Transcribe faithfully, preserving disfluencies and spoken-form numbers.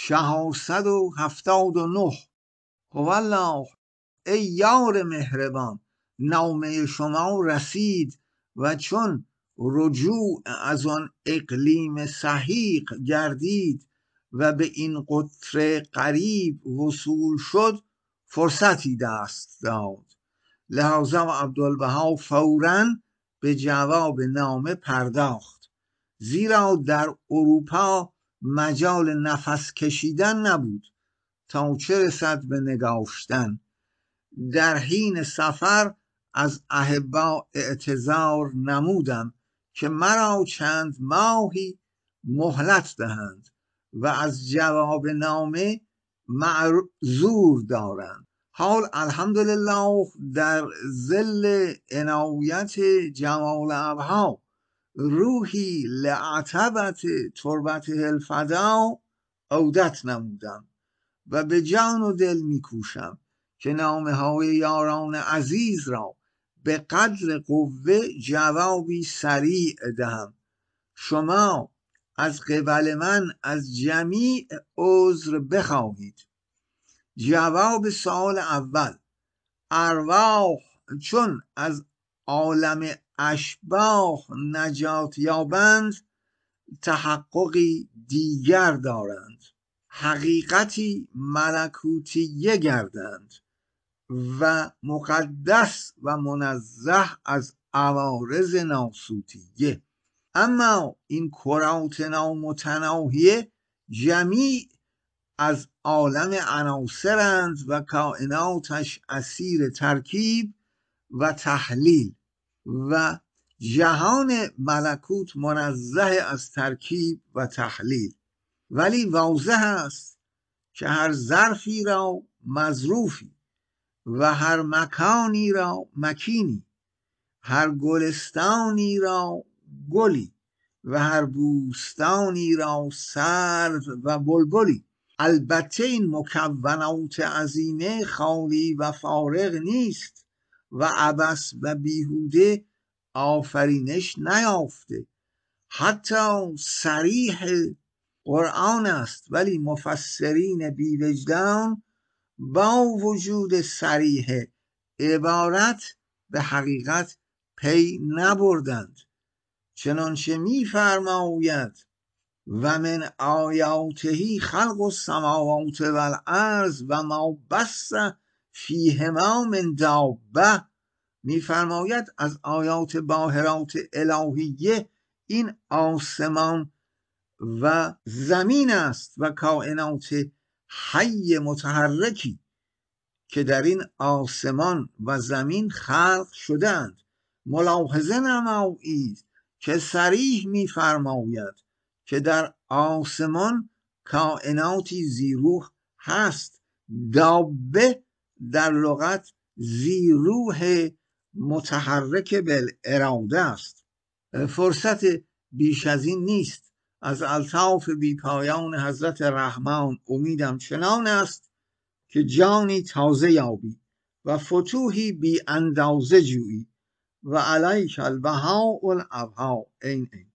چهارصد و هفتاد و نه. والله ای یار مهربان، نامه شما رسید و چون رجوع از آن اقلیم سحیق گردید و به این قطر قریب وصول شد، فرصتی دست داد. لحاظا و عبدالبها فوراً به جواب نامه پرداخت، زیرا در اروپا مجال نفس کشیدن نبود تا چه رسد به نگاشتن. در حین سفر از احبا اعتذار نمودم که مرا چند ماهی مهلت دهند و از جواب نامه معذور دارند. حال الحمدلله در ظل عنایت جمال ابها روحی لعتبت تربت الفدا عودت نمودم و به جان و دل میکوشم که نامه های یاران عزیز را به قدر قوه جوابی سریع دهم. شما از قبل من از جمیع عذر بخواهید. جواب سوال اول: ارواح چون از عالم اشباح نجات یابند تحققی دیگر دارند، حقیقتی ملکوتیه گردند و مقدس و منزه از عوارض ناسوتیه. اما این کرات نامتناهیه جمیع از عالم عناصرند و کائناتش اسیر ترکیب و تحلیل و جهان ملکوت منزه از ترکیب و تحلیل. ولی واضح است که هر ظرفی را مظروفی و هر مکانی را مکینی، هر گلستانی را گلی و هر بوستانی را سرو و بلبلی. البته این مکونات عظیمه خالی و فارغ نیست و عبث و بیهوده آفرینش نیافته. حتی صریح قرآن است، ولی مفسرین بی‌وجدان با وجود صریح عبارت به حقیقت پی نبردند. چنانچه می فرماید و من آیاته خلق السماوات والارض و ما بث فیهما من دابه، می فرماید از آیات باهرات الهیه این آسمان و زمین است و کائنات حی متحرکی که در این آسمان و زمین خلق شدند. ملاحظه نمایید که صریح می فرماید که در آسمان کائناتی زیروح هست. دابه در لغت زیروح متحرک بالاراده است. فرصت بیش از این نیست. از الطاف بی پایان حضرت رحمان امیدم چنان است که جانی تازه یابی و فتوحی بی اندازه جویی و علیک البهاء الابها. این این